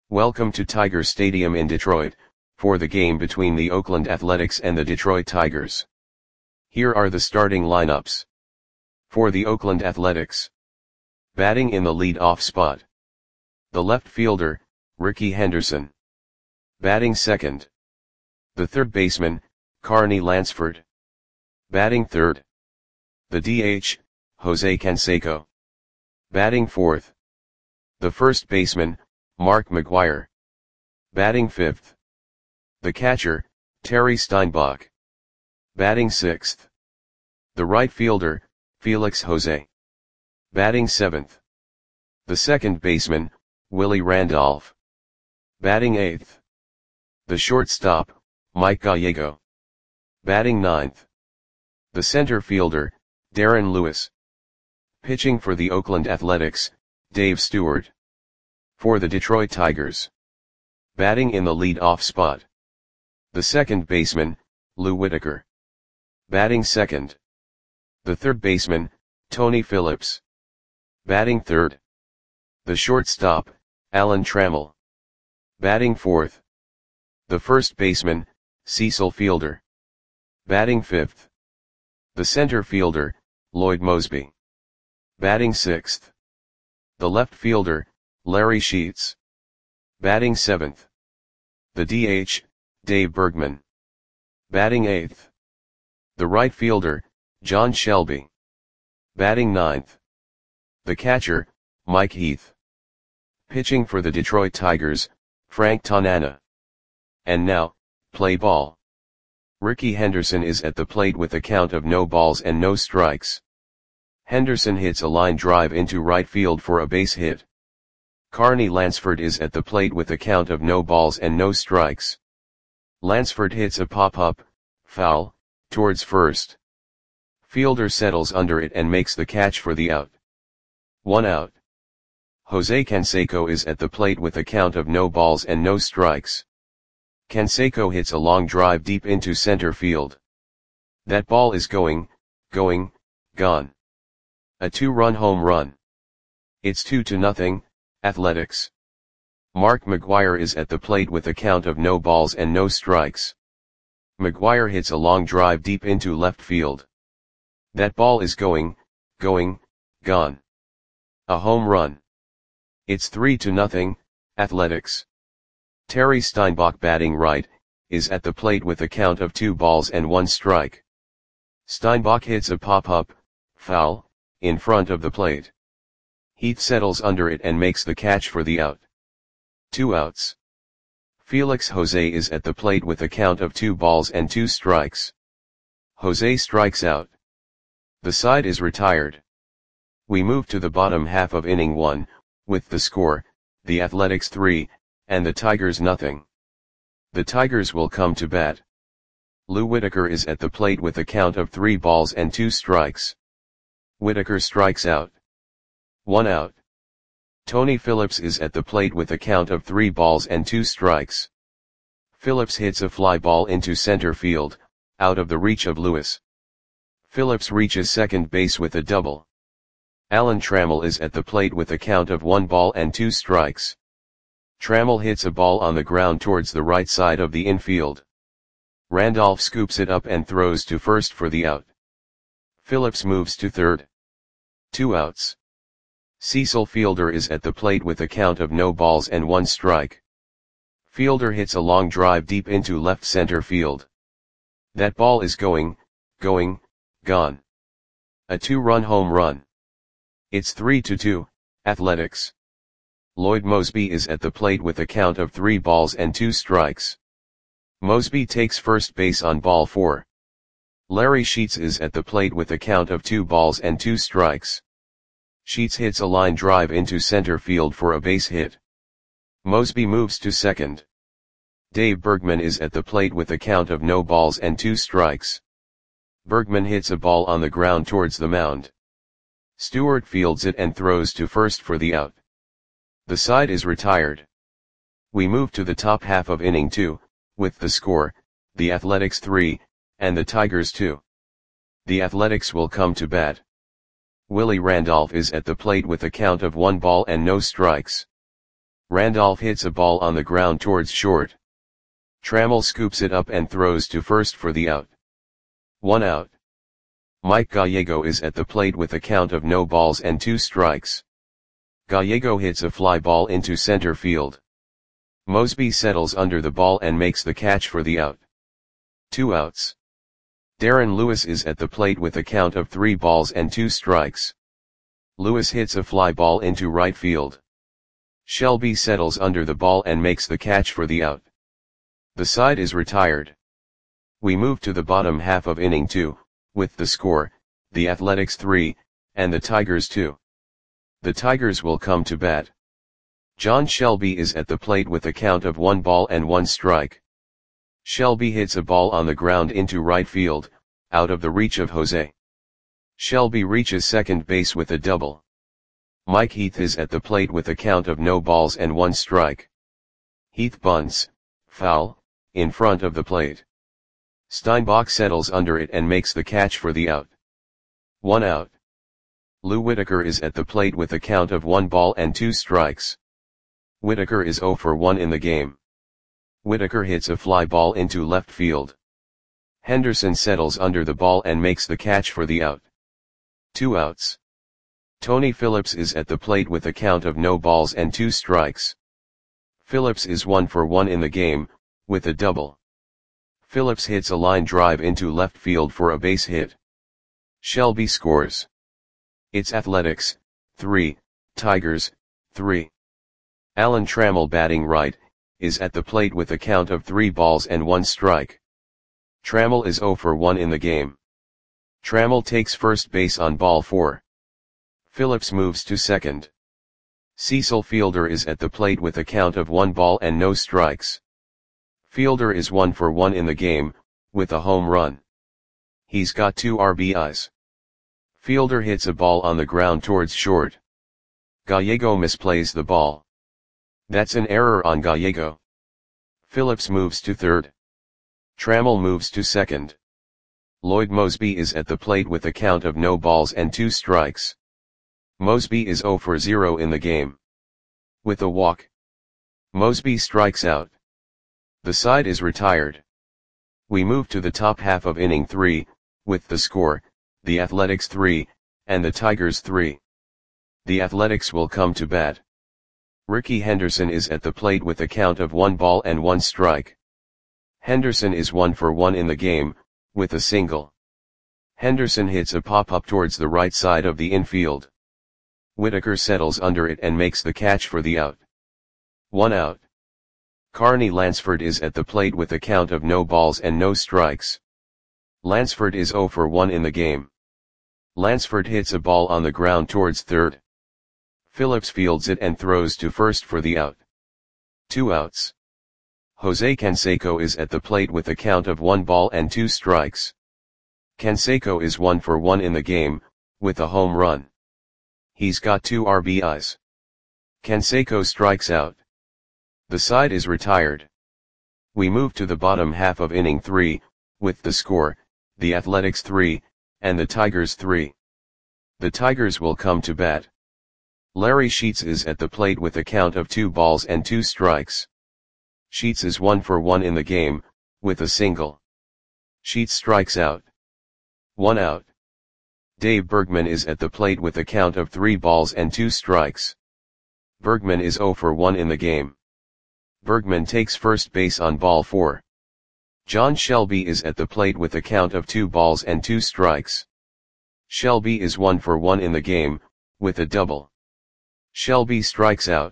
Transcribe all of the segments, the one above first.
Welcome to Tiger Stadium in Detroit, for the game between the Oakland Athletics and the Detroit Tigers. Here are the starting lineups. For the Oakland Athletics. Batting in the lead-off spot. The left fielder, Rickey Henderson. Batting second. The third baseman, Carney Lansford. Batting third. The DH, Jose Canseco. Batting fourth. The first baseman, Mark McGwire. Batting fifth. The catcher, Terry Steinbach. Batting sixth. The right fielder, Felix Jose. Batting seventh. The second baseman, Willie Randolph. Batting eighth. The shortstop, Mike Gallego. Batting ninth. The center fielder, Darren Lewis. Pitching for the Oakland Athletics, Dave Stewart. For the Detroit Tigers. Batting in the lead-off spot. The second baseman, Lou Whitaker. Batting second. The third baseman, Tony Phillips. Batting third. The shortstop, Alan Trammell. Batting fourth. The first baseman, Cecil Fielder. Batting fifth. The center fielder, Lloyd Moseby. Batting sixth. The left fielder, Larry Sheets. Batting seventh. The DH, Dave Bergman. Batting eighth. The right fielder, John Shelby. Batting ninth. The catcher, Mike Heath. Pitching for the Detroit Tigers, Frank Tanana. And now, play ball. Rickey Henderson is at the plate with a count of no balls and no strikes. Henderson hits a line drive into right field for a base hit. Carney Lansford is at the plate with a count of no balls and no strikes. Lansford hits a pop-up, foul, towards first. Fielder settles under it and makes the catch for the out. 1 out. Jose Canseco is at the plate with a count of no balls and no strikes. Canseco hits a long drive deep into center field. That ball is going, gone. A 2-run home run. It's 2-0, Athletics. Mark McGwire is at the plate with a count of no balls and no strikes. McGwire hits a long drive deep into left field. That ball is going, gone. A home run. It's 3-0, Athletics. Terry Steinbach, batting right, is at the plate with a count of 2 balls and 1 strike. Steinbach hits a pop-up, foul, in front of the plate. Heath settles under it and makes the catch for the out. 2 outs. Felix Jose is at the plate with a count of 2 balls and 2 strikes. Jose strikes out. The side is retired. We move to the bottom half of inning 1, with the score, the Athletics 3, and the Tigers nothing. The Tigers will come to bat. Lou Whitaker is at the plate with a count of 3 balls and 2 strikes. Whitaker strikes out. 1 out. Tony Phillips is at the plate with a count of 3 balls and 2 strikes. Phillips hits a fly ball into center field, out of the reach of Lewis. Phillips reaches second base with a double. Alan Trammell is at the plate with a count of 1 ball and 2 strikes. Trammell hits a ball on the ground towards the right side of the infield. Randolph scoops it up and throws to first for the out. Phillips moves to third. 2 outs. Cecil Fielder is at the plate with a count of no balls and 1 strike. Fielder hits a long drive deep into left center field. That ball is going, gone. A 2-run home run. It's 3-2, Athletics. Lloyd Moseby is at the plate with a count of 3 balls and 2 strikes. Moseby takes first base on ball 4. Larry Sheets is at the plate with a count of 2 balls and 2 strikes. Sheets hits a line drive into center field for a base hit. Moseby moves to second. Dave Bergman is at the plate with a count of no balls and 2 strikes. Bergman hits a ball on the ground towards the mound. Stewart fields it and throws to first for the out. The side is retired. We move to the top half of inning 2, with the score, the Athletics 3, and the Tigers 2. The Athletics will come to bat. Willie Randolph is at the plate with a count of 1 ball and no strikes. Randolph hits a ball on the ground towards short. Trammell scoops it up and throws to first for the out. 1 out. Mike Gallego is at the plate with a count of no balls and 2 strikes. Gallego hits a fly ball into center field. Mosby settles under the ball and makes the catch for the out. 2 outs. Darren Lewis is at the plate with a count of 3 balls and 2 strikes. Lewis hits a fly ball into right field. Shelby settles under the ball and makes the catch for the out. The side is retired. We move to the bottom half of inning 2, with the score, the Athletics 3, and the Tigers 2. The Tigers will come to bat. John Shelby is at the plate with a count of 1 ball and 1 strike. Shelby hits a ball on the ground into right field, out of the reach of Jose. Shelby reaches second base with a double. Mike Heath is at the plate with a count of no balls and 1 strike. Heath bunts, foul, in front of the plate. Steinbach settles under it and makes the catch for the out. 1 out. Lou Whitaker is at the plate with a count of 1 ball and 2 strikes. Whitaker is 0 for 1 in the game. Whitaker hits a fly ball into left field. Henderson settles under the ball and makes the catch for the out. 2 outs. Tony Phillips is at the plate with a count of no balls and 2 strikes. Phillips is 1 for 1 in the game, with a double. Phillips hits a line drive into left field for a base hit. Shelby scores. It's Athletics, 3, Tigers, 3. Alan Trammell, batting right, is at the plate with a count of 3 balls and 1 strike. Trammell is 0 for 1 in the game. Trammell takes first base on ball 4. Phillips moves to second. Cecil Fielder is at the plate with a count of 1 ball and no strikes. Fielder is 1 for 1 in the game, with a home run. He's got 2 RBIs. Fielder hits a ball on the ground towards short. Gallego misplays the ball. That's an error on Gallego. Phillips moves to third. Trammell moves to second. Lloyd Mosby is at the plate with a count of no balls and 2 strikes. Mosby is 0 for 0 in the game. With a walk. Mosby strikes out. The side is retired. We move to the top half of inning 3, with the score, the Athletics 3, and the Tigers 3. The Athletics will come to bat. Ricky Henderson is at the plate with a count of 1 ball and 1 strike. Henderson is 1 for 1 in the game, with a single. Henderson hits a pop-up towards the right side of the infield. Whitaker settles under it and makes the catch for the out. 1 out. Carney Lansford is at the plate with a count of no balls and no strikes. Lansford is 0 for 1 in the game. Lansford hits a ball on the ground towards third. Phillips fields it and throws to first for the out. 2 outs. Jose Canseco is at the plate with a count of 1 ball and 2 strikes. Canseco is 1 for 1 in the game, with a home run. He's got 2 RBIs. Canseco strikes out. The side is retired. We move to the bottom half of inning 3, with the score, the Athletics 3, and the Tigers 3. The Tigers will come to bat. Larry Sheets is at the plate with a count of 2 balls and 2 strikes. Sheets is 1 for 1 in the game, with a single. Sheets strikes out. 1 out. Dave Bergman is at the plate with a count of 3 balls and 2 strikes. Bergman is 0 for 1 in the game. Bergman takes first base on ball 4. John Shelby is at the plate with a count of 2 balls and 2 strikes. Shelby is 1 for 1 in the game, with a double. Shelby strikes out.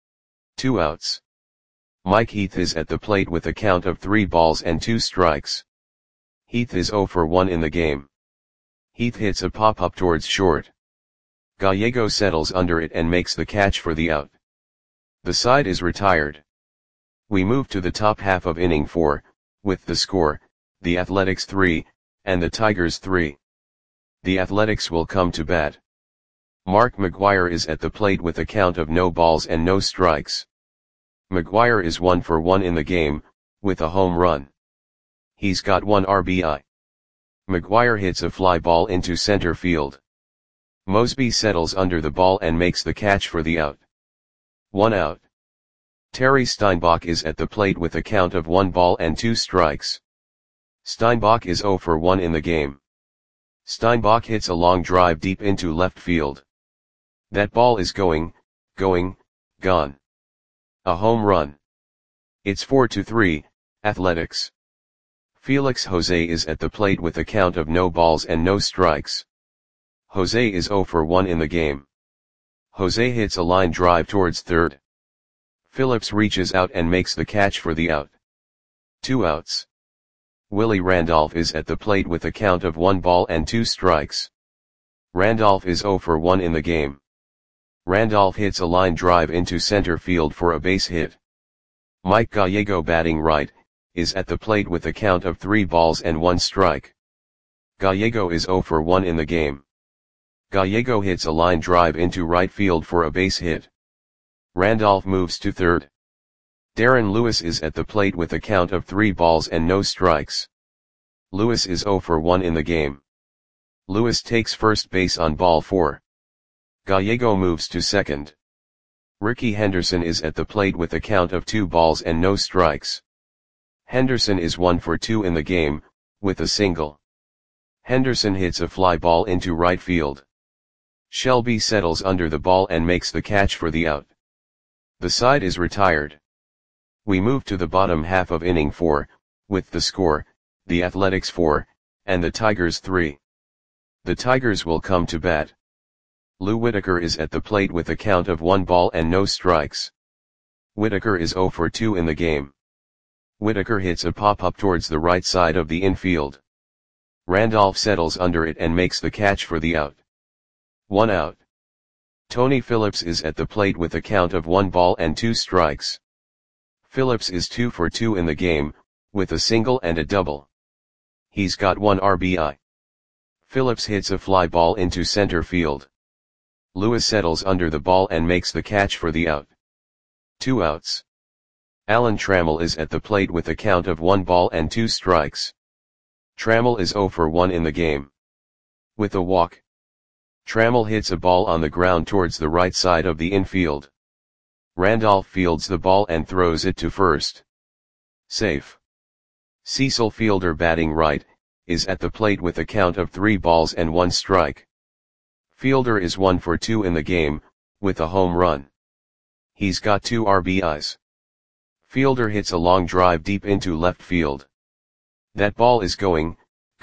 2 outs. Mike Heath is at the plate with a count of 3 balls and 2 strikes. Heath is 0 for 1 in the game. Heath hits a pop-up towards short. Gallego settles under it and makes the catch for the out. The side is retired. We move to the top half of inning 4, with the score, the Athletics 3, and the Tigers 3. The Athletics will come to bat. Mark McGuire is at the plate with a count of no balls and no strikes. McGuire is 1 for 1 in the game, with a home run. He's got 1 RBI. McGuire hits a fly ball into center field. Mosby settles under the ball and makes the catch for the out. 1 out. Terry Steinbach is at the plate with a count of 1 ball and 2 strikes. Steinbach is 0 for 1 in the game. Steinbach hits a long drive deep into left field. That ball is going, gone. A home run. It's 4-3, Athletics. Felix Jose is at the plate with a count of no balls and no strikes. Jose is 0 for 1 in the game. Jose hits a line drive towards third. Phillips reaches out and makes the catch for the out. 2 outs. Willie Randolph is at the plate with a count of 1 ball and 2 strikes. Randolph is 0 for 1 in the game. Randolph hits a line drive into center field for a base hit. Mike Gallego, batting right, is at the plate with a count of 3 balls and 1 strike. Gallego is 0 for 1 in the game. Gallego hits a line drive into right field for a base hit. Randolph moves to third. Darren Lewis is at the plate with a count of 3 balls and no strikes. Lewis is 0 for 1 in the game. Lewis takes first base on ball 4. Gallego moves to second. Ricky Henderson is at the plate with a count of 2 balls and no strikes. Henderson is 1 for 2 in the game, with a single. Henderson hits a fly ball into right field. Shelby settles under the ball and makes the catch for the out. The side is retired. We move to the bottom half of inning 4, with the score, the Athletics 4, and the Tigers 3. The Tigers will come to bat. Lou Whitaker is at the plate with a count of 1 ball and no strikes. Whitaker is 0 for 2 in the game. Whitaker hits a pop-up towards the right side of the infield. Randolph settles under it and makes the catch for the out. 1 out. Tony Phillips is at the plate with a count of 1 ball and 2 strikes. Phillips is 2 for 2 in the game, with a single and a double. He's got 1 RBI. Phillips hits a fly ball into center field. Lewis settles under the ball and makes the catch for the out. 2 outs. Alan Trammell is at the plate with a count of 1 ball and 2 strikes. Trammell is 0 for 1 in the game. With a walk. Trammell hits a ball on the ground towards the right side of the infield. Randolph fields the ball and throws it to first. Safe. Cecil Fielder, batting right, is at the plate with a count of 3 balls and 1 strike. Fielder is 1 for 2 in the game, with a home run. He's got 2 RBIs. Fielder hits a long drive deep into left field. That ball is going,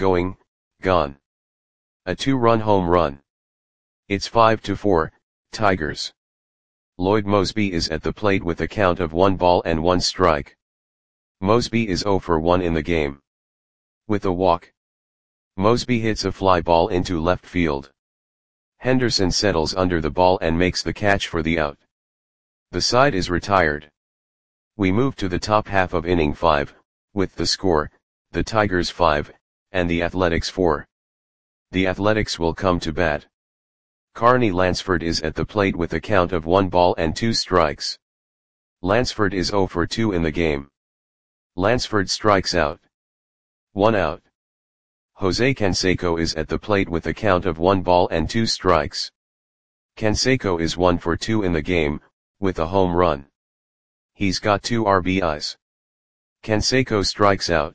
gone. A 2-run home run. It's 5-4, Tigers. Lloyd Moseby is at the plate with a count of 1 ball and 1 strike. Moseby is 0 for 1 in the game. With a walk. Moseby hits a fly ball into left field. Henderson settles under the ball and makes the catch for the out. The side is retired. We move to the top half of inning 5, with the score, the Tigers 5, and the Athletics 4. The Athletics will come to bat. Carney Lansford is at the plate with a count of 1 ball and 2 strikes. Lansford is 0 for 2 in the game. Lansford strikes out. 1 out. Jose Canseco is at the plate with a count of 1 ball and 2 strikes. Canseco is 1 for 2 in the game, with a home run. He's got 2 RBIs. Canseco strikes out.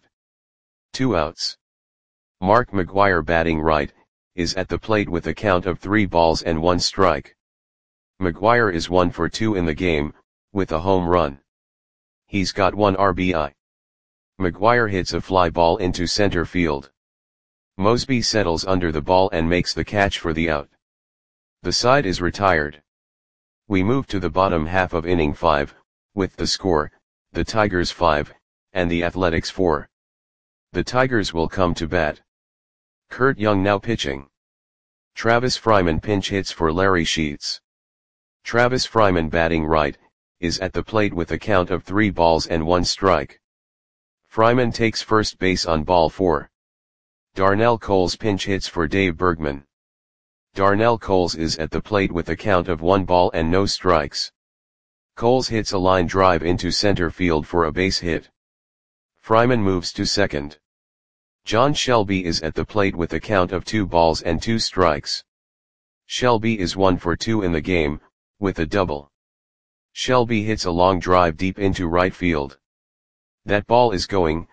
2 outs. Mark McGwire, batting right, is at the plate with a count of 3 balls and 1 strike. McGwire is 1 for 2 in the game, with a home run. He's got 1 RBI. McGwire hits a fly ball into center field. Moseby settles under the ball and makes the catch for the out. The side is retired. We move to the bottom half of inning 5, with the score, the Tigers 5, and the Athletics 4. The Tigers will come to bat. Kurt Young now pitching. Travis Fryman pinch hits for Larry Sheets. Travis Fryman, batting right, is at the plate with a count of 3 balls and 1 strike. Fryman takes first base on ball 4. Darnell Coles pinch hits for Dave Bergman. Darnell Coles is at the plate with a count of 1 ball and no strikes. Coles hits a line drive into center field for a base hit. Fryman moves to second. John Shelby is at the plate with a count of 2 balls and 2 strikes. Shelby is 1 for 2 in the game, with a double. Shelby hits a long drive deep into right field. That ball is going,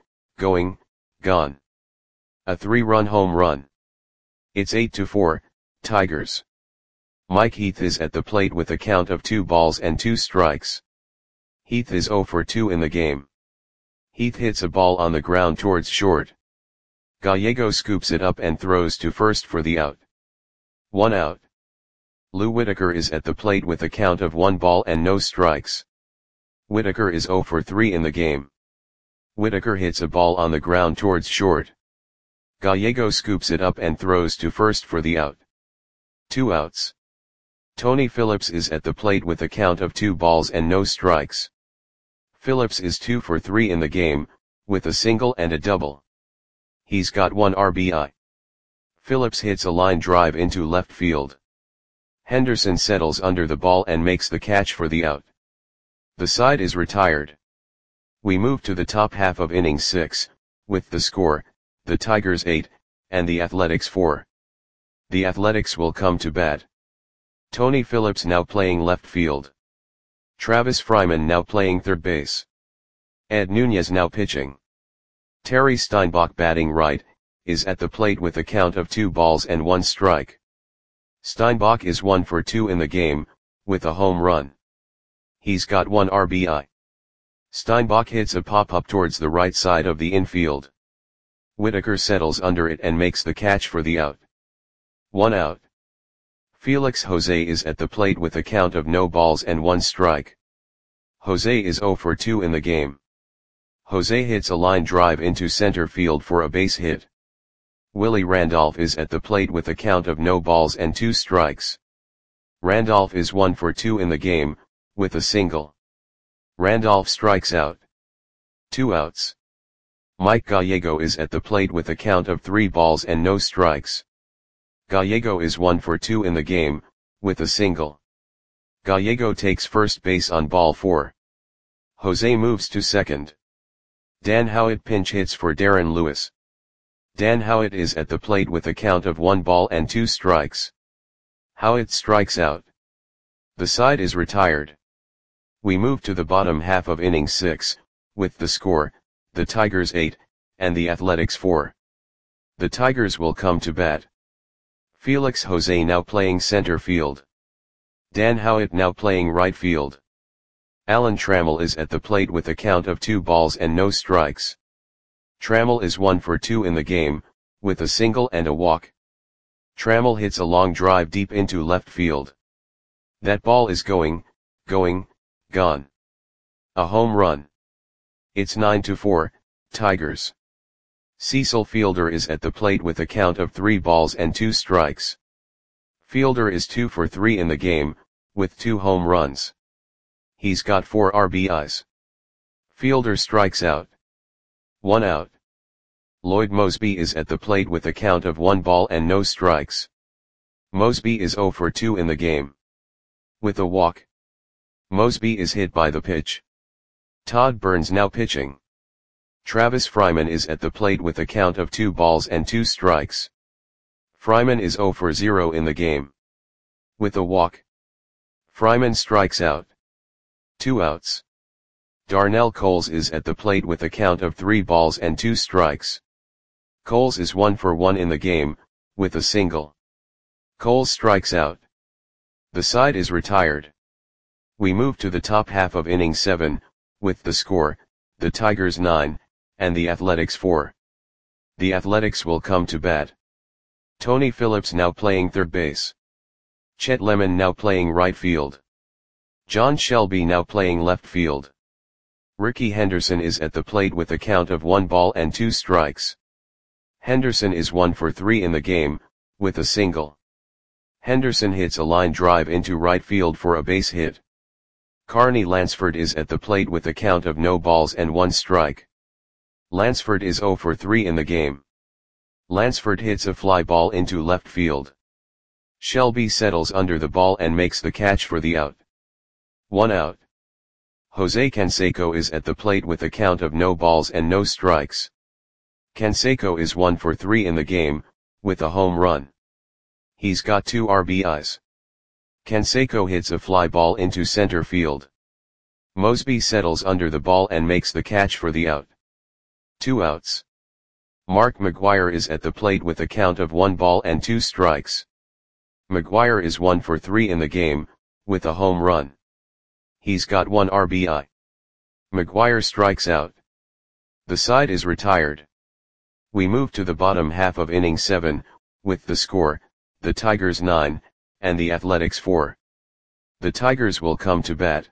gone. A 3-run home run. It's 8-4, Tigers. Mike Heath is at the plate with a count of 2 balls and 2 strikes. Heath is 0 for 2 in the game. Heath hits a ball on the ground towards short. Gallego scoops it up and throws to first for the out. 1 out. Lou Whitaker is at the plate with a count of 1 ball and no strikes. Whitaker is 0 for 3 in the game. Whitaker hits a ball on the ground towards short. Gallego scoops it up and throws to first for the out. 2 outs. Tony Phillips is at the plate with a count of 2 balls and no strikes. Phillips is 2 for 3 in the game, with a single and a double. He's got 1 RBI. Phillips hits a line drive into left field. Henderson settles under the ball and makes the catch for the out. The side is retired. We move to the top half of inning 6, with the score, the Tigers 8, and the Athletics 4. The Athletics will come to bat. Tony Phillips now playing left field. Travis Fryman now playing third base. Ed Nunez now pitching. Terry Steinbach batting right, is at the plate with a count of 2 balls and 1 strike. Steinbach is 1 for 2 in the game, with a home run. He's got 1 RBI. Steinbach hits a pop-up towards the right side of the infield. Whitaker settles under it and makes the catch for the out. 1 out. Felix Jose is at the plate with a count of no balls and 1 strike. Jose is 0 for 2 in the game. Jose hits a line drive into center field for a base hit. Willie Randolph is at the plate with a count of no balls and 2 strikes. Randolph is 1 for 2 in the game, with a single. Randolph strikes out. 2 outs. Mike Gallego is at the plate with a count of 3 balls and no strikes. Gallego is 1 for 2 in the game, with a single. Gallego takes first base on ball 4. Jose moves to second. Dan Howitt pinch hits for Darren Lewis. Dan Howitt is at the plate with a count of 1 ball and 2 strikes. Howitt strikes out. The side is retired. We move to the bottom half of inning 6, with the score, the Tigers 8, and the Athletics 4. The Tigers will come to bat. Felix Jose now playing center field. Dan Howitt now playing right field. Alan Trammell is at the plate with a count of 2 balls and no strikes. Trammell is 1 for 2 in the game, with a single and a walk. Trammell hits a long drive deep into left field. That ball is going, gone. A home run. It's 9-4, Tigers. Cecil Fielder is at the plate with a count of 3 balls and 2 strikes. Fielder is 2 for 3 in the game, with 2 home runs. He's got 4 RBIs. Fielder strikes out. 1 out. Lloyd Mosby is at the plate with a count of 1 ball and no strikes. Mosby is 0 for 2 in the game. With a walk. Mosby is hit by the pitch. Todd Burns now pitching. Travis Fryman is at the plate with a count of 2 balls and 2 strikes. Fryman is 0 for 0 in the game. With a walk. Fryman strikes out. 2 outs. Darnell Coles is at the plate with a count of 3 balls and 2 strikes. Coles is 1 for 1 in the game, with a single. Coles strikes out. The side is retired. We move to the top half of inning 7, with the score, the Tigers 9, and the Athletics 4. The Athletics will come to bat. Tony Phillips now playing third base. Chet Lemon now playing right field. John Shelby now playing left field. Ricky Henderson is at the plate with a count of 1 ball and 2 strikes. Henderson is 1 for 3 in the game, with a single. Henderson hits a line drive into right field for a base hit. Carney Lansford is at the plate with a count of no balls and 1 strike. Lansford is 0 for 3 in the game. Lansford hits a fly ball into left field. Shelby settles under the ball and makes the catch for the out. 1 out. Jose Canseco is at the plate with a count of no balls and no strikes. Canseco is 1 for 3 in the game, with a home run. He's got 2 RBIs. Canseco hits a fly ball into center field. Mosby settles under the ball and makes the catch for the out. 2 outs. Mark McGwire is at the plate with a count of 1 ball and 2 strikes. McGwire is 1 for 3 in the game, with a home run. He's got 1 RBI. McGwire strikes out. The side is retired. We move to the bottom half of inning 7, with the score, the Tigers 9, and the Athletics 4. The Tigers will come to bat.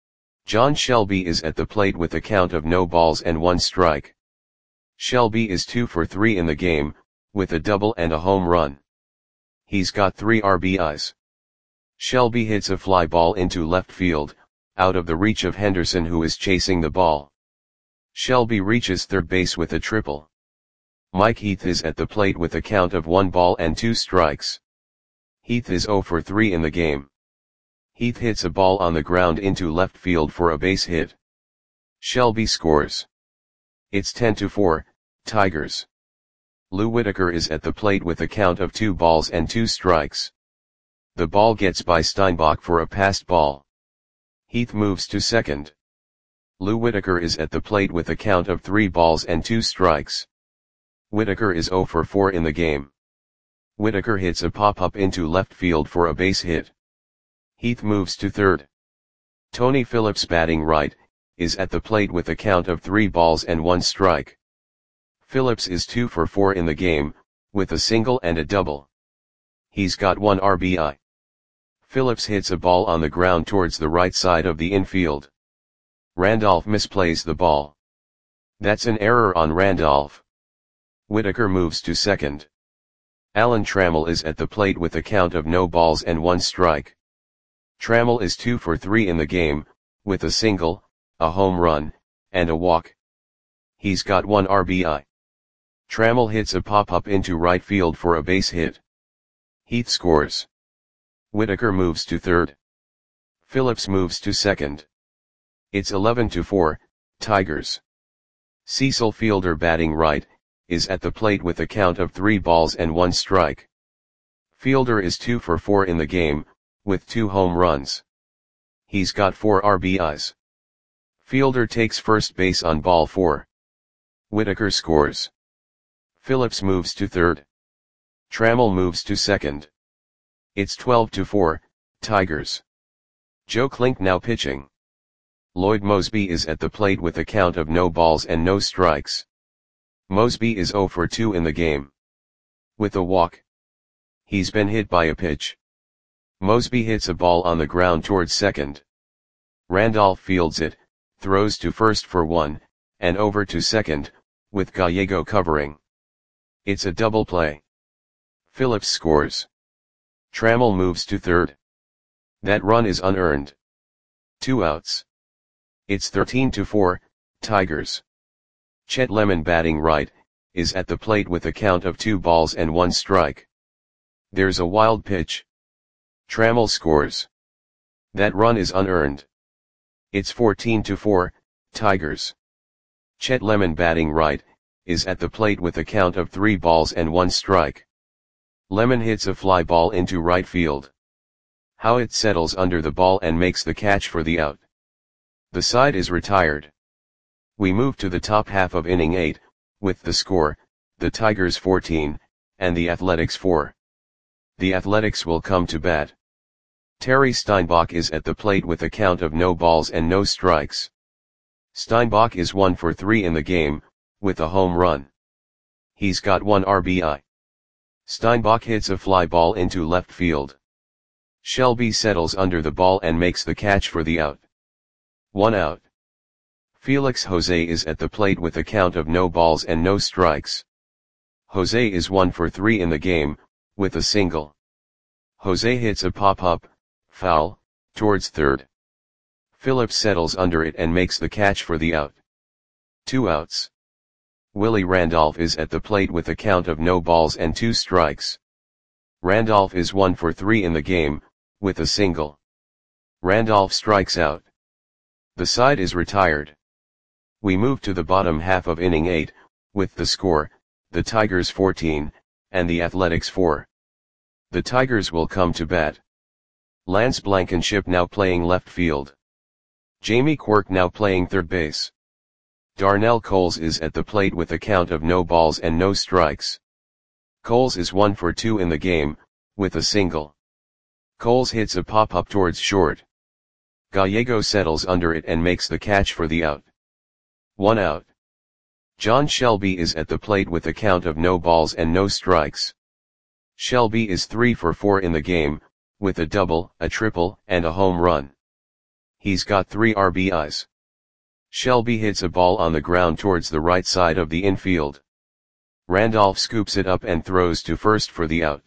John Shelby is at the plate with a count of no balls and 1 strike. Shelby is 2 for 3 in the game, with a double and a home run. He's got 3 RBIs. Shelby hits a fly ball into left field, out of the reach of Henderson, who is chasing the ball. Shelby reaches third base with a triple. Mike Heath is at the plate with a count of 1 ball and 2 strikes. Heath is 0 for 3 in the game. Heath hits a ball on the ground into left field for a base hit. Shelby scores. It's 10-4, Tigers. Lou Whitaker is at the plate with a count of 2 balls and 2 strikes. The ball gets by Steinbach for a passed ball. Heath moves to second. Lou Whitaker is at the plate with a count of 3 balls and 2 strikes. Whitaker is 0 for 4 in the game. Whitaker hits a pop-up into left field for a base hit. Heath moves to third. Tony Phillips, batting right, is at the plate with a count of 3 balls and 1 strike. Phillips is 2 for 4 in the game, with a single and a double. He's got 1 RBI. Phillips hits a ball on the ground towards the right side of the infield. Randolph misplays the ball. That's an error on Randolph. Whitaker moves to second. Alan Trammell is at the plate with a count of no balls and 1 strike. Trammell is 2 for 3 in the game, with a single, a home run, and a walk. He's got 1 RBI. Trammell hits a pop-up into right field for a base hit. Heath scores. Whitaker moves to third. Phillips moves to second. It's 11-4, Tigers. Cecil Fielder, batting right, is at the plate with a count of 3 balls and 1 strike. Fielder is 2 for 4 in the game, with 2 home runs. He's got 4 RBIs. Fielder takes first base on ball 4. Whitaker scores. Phillips moves to third. Trammell moves to second. It's 12-4, Tigers. Joe Klink now pitching. Lloyd Mosby is at the plate with a count of no balls and no strikes. Mosby is 0 for 2 in the game. With a walk. He's been hit by a pitch. Mosby hits a ball on the ground towards second. Randolph fields it, throws to first for 1, and over to second, with Gallego covering. It's a double play. Phillips scores. Trammell moves to third. That run is unearned. 2 outs. It's 13-4, Tigers. Chet Lemon, batting right, is at the plate with a count of 2 balls and 1 strike. There's a wild pitch. Trammell scores. That run is unearned. It's 14-4, Tigers. Chet Lemon, batting right, is at the plate with a count of 3 balls and 1 strike. Lemon hits a fly ball into right field. Howitt settles under the ball and makes the catch for the out. The side is retired. We move to the top half of inning 8, with the score, the Tigers 14, and the Athletics 4. The Athletics will come to bat. Terry Steinbach is at the plate with a count of no balls and no strikes. Steinbach is 1 for 3 in the game, with a home run. He's got 1 RBI. Steinbach hits a fly ball into left field. Shelby settles under the ball and makes the catch for the out. 1 out. Felix Jose is at the plate with a count of no balls and no strikes. Jose is 1 for 3 in the game, with a single. Jose hits a pop-up, foul, towards third. Phillips settles under it and makes the catch for the out. 2 outs. Willie Randolph is at the plate with a count of no balls and 2 strikes. Randolph is 1 for 3 in the game, with a single. Randolph strikes out. The side is retired. We move to the bottom half of inning 8, with the score, the Tigers 14, and the Athletics 4. The Tigers will come to bat. Lance Blankenship now playing left field. Jamie Quirk now playing third base. Darnell Coles is at the plate with a count of no balls and no strikes. Coles is 1 for 2 in the game, with a single. Coles hits a pop-up towards short. Gallego settles under it and makes the catch for the out. 1 out. John Shelby is at the plate with a count of no balls and no strikes. Shelby is 3 for 4 in the game, with a double, a triple, and a home run. He's got 3 RBIs. Shelby hits a ball on the ground towards the right side of the infield. Randolph scoops it up and throws to first for the out.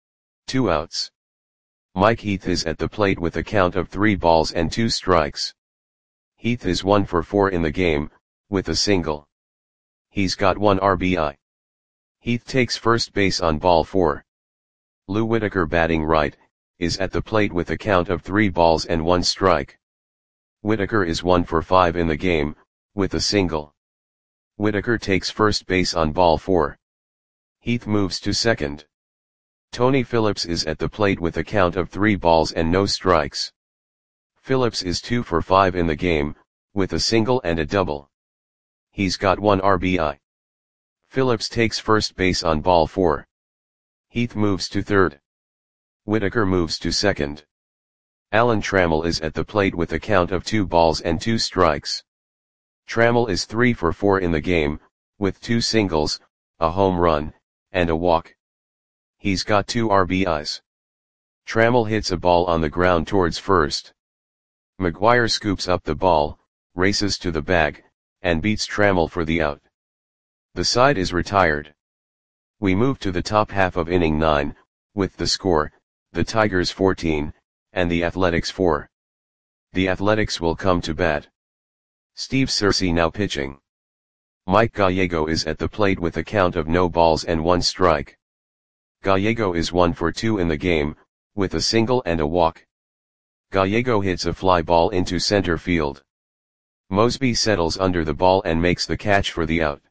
2 outs. Mike Heath is at the plate with a count of 3 balls and 2 strikes. Heath is 1 for 4 in the game, with a single. He's got 1 RBI. Heath takes first base on ball 4. Lou Whitaker, batting right, is at the plate with a count of 3 balls and 1 strike. Whitaker is 1 for 5 in the game, with a single. Whitaker takes first base on ball 4. Heath moves to second. Tony Phillips is at the plate with a count of 3 balls and no strikes. Phillips is 2 for 5 in the game, with a single and a double. He's got 1 RBI. Phillips takes first base on ball 4. Heath moves to third. Whitaker moves to second. Alan Trammell is at the plate with a count of 2 balls and 2 strikes. Trammell is 3 for 4 in the game, with 2 singles, a home run, and a walk. He's got 2 RBIs. Trammell hits a ball on the ground towards first. McGuire scoops up the ball, races to the bag, and beats Trammell for the out. The side is retired. We move to the top half of inning 9, with the score, the Tigers 14, and the Athletics 4. The Athletics will come to bat. Steve Searcy now pitching. Mike Gallego is at the plate with a count of no balls and 1 strike. Gallego is 1 for 2 in the game, with a single and a walk. Gallego hits a fly ball into center field. Mosby settles under the ball and makes the catch for the out.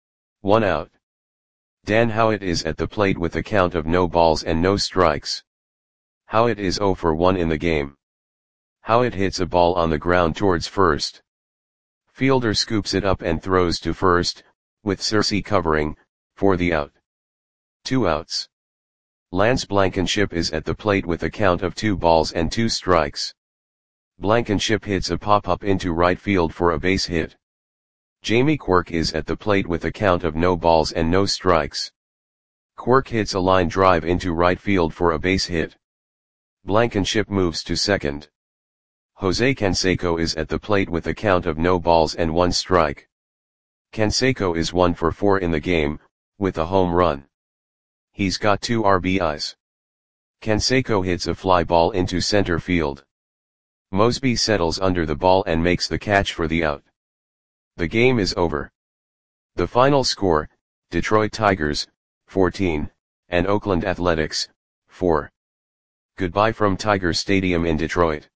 1 out. Dan Howitt is at the plate with a count of no balls and no strikes. Howitt is 0 for 1 in the game. Howitt hits a ball on the ground towards first. Fielder scoops it up and throws to first, with Searcy covering, for the out. 2 outs. Lance Blankenship is at the plate with a count of 2 balls and 2 strikes. Blankenship hits a pop-up into right field for a base hit. Jamie Quirk is at the plate with a count of no balls and no strikes. Quirk hits a line drive into right field for a base hit. Blankenship moves to second. Jose Canseco is at the plate with a count of no balls and 1 strike. Canseco is 1 for 4 in the game, with a home run. He's got 2 RBIs. Canseco hits a fly ball into center field. Mosby settles under the ball and makes the catch for the out. The game is over. The final score, Detroit Tigers, 14, and Oakland Athletics, 4. Goodbye from Tiger Stadium in Detroit.